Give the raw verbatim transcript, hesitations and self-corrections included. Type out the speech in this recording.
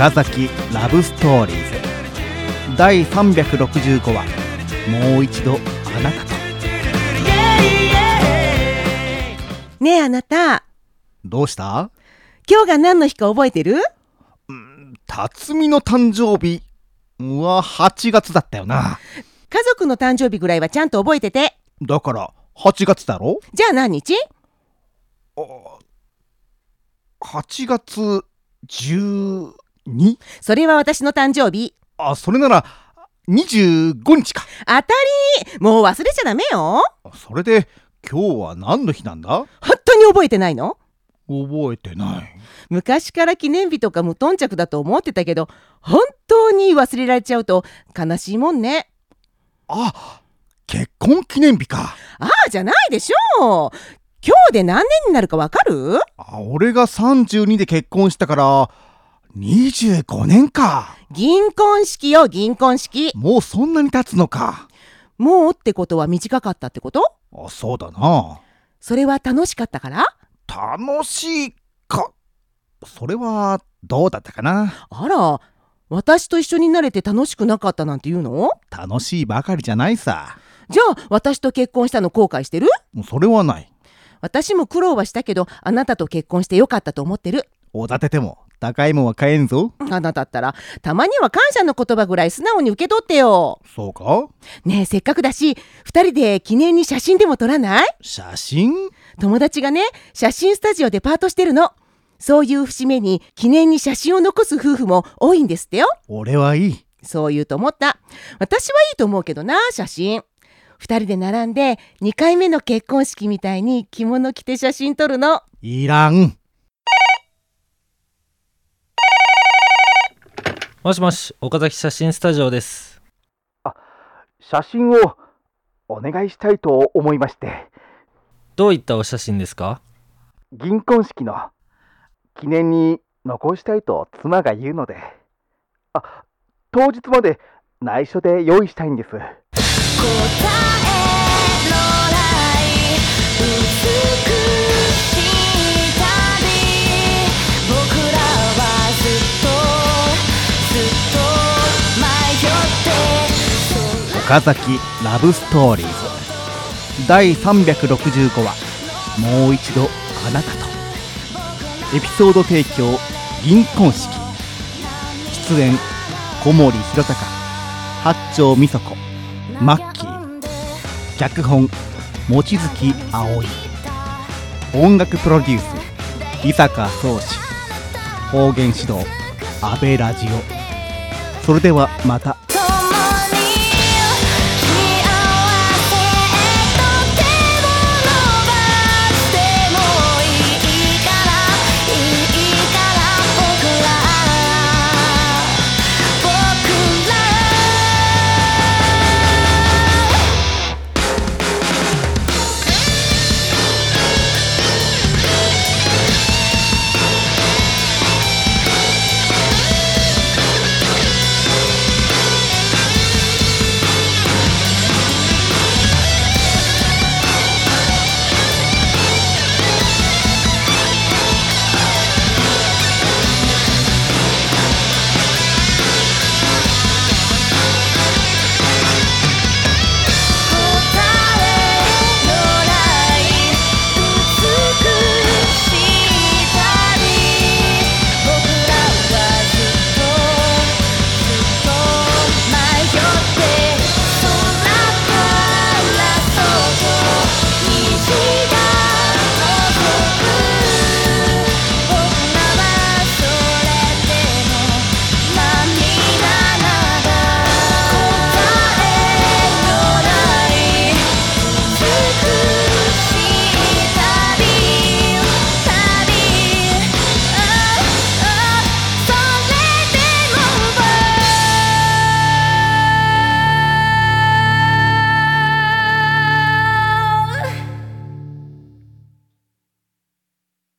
岡崎ラブストーリーズだいさんびゃくろくじゅうごわ、もう一度あなたと。 ねえあなた、 どうした？ 今日が何の日か覚えてる？ うん、辰巳の誕生日ははちがつだったよな。 家族の誕生日ぐらいはちゃんと覚えてて。 だからはちがつだろ。 じゃあ何日？ あ、はちがつじゅうに？ それは私の誕生日。 あ、それならにじゅうごにちか。 当たり。もう忘れちゃダメよ。 それで今日は何の日なんだ？ 本当に覚えてないの？ 覚えてない。 昔から記念日とか無頓着だと思ってたけど、本当に忘れられちゃうと悲しいもんね。 あ、結婚記念日か。 ああじゃないでしょう。今日で何年になるかわかる？ あ、俺がさんじゅうにで結婚したからにじゅうごねんか。 銀婚式よ、銀婚式。 もうそんなに経つのか。 もうってことは短かったってこと？ あ、そうだな。 それは楽しかったから？ 楽しいか。それはどうだったかな。 あら、私と一緒になれて楽しくなかったなんて言うの？ 楽しいばかりじゃないさ。 じゃあ私と結婚したの後悔してる？ それはない。 私も苦労はしたけど、あなたと結婚してよかったと思ってる。 おだてても高いもんは買えんぞ。 あなたったらたまには感謝の言葉ぐらい素直に受け取ってよ。 そうか？ ねえ、せっかくだしふたりで記念に写真でも撮らない？ 写真？ 友達がね、写真スタジオでパートしてるの。そういう節目に記念に写真を残す夫婦も多いんですってよ。 俺はいい。 そう言うと思った。私はいいと思うけどな、写真。ふたりで並んでにかいめの結婚式みたいに着物着て写真撮るの。 いらん。 もしもし、岡崎写真スタジオです。 あ、写真をお願いしたいと思いまして。 どういったお写真ですか？ 銀婚式の記念に残したいと妻が言うので。あ、当日まで内緒で用意したいんです。答えのない美しい旅、僕らはずっとずっと迷って。岡崎ラブストーリーズだいさんびゃくろくじゅうごわ、もう一度あなたと。エピソード提供銀婚式。出演小森弘隆、八丁美佐子、マッキー。脚本望月葵。音楽プロデュース伊坂壮志。方言指導阿部ラジオ。それではまた。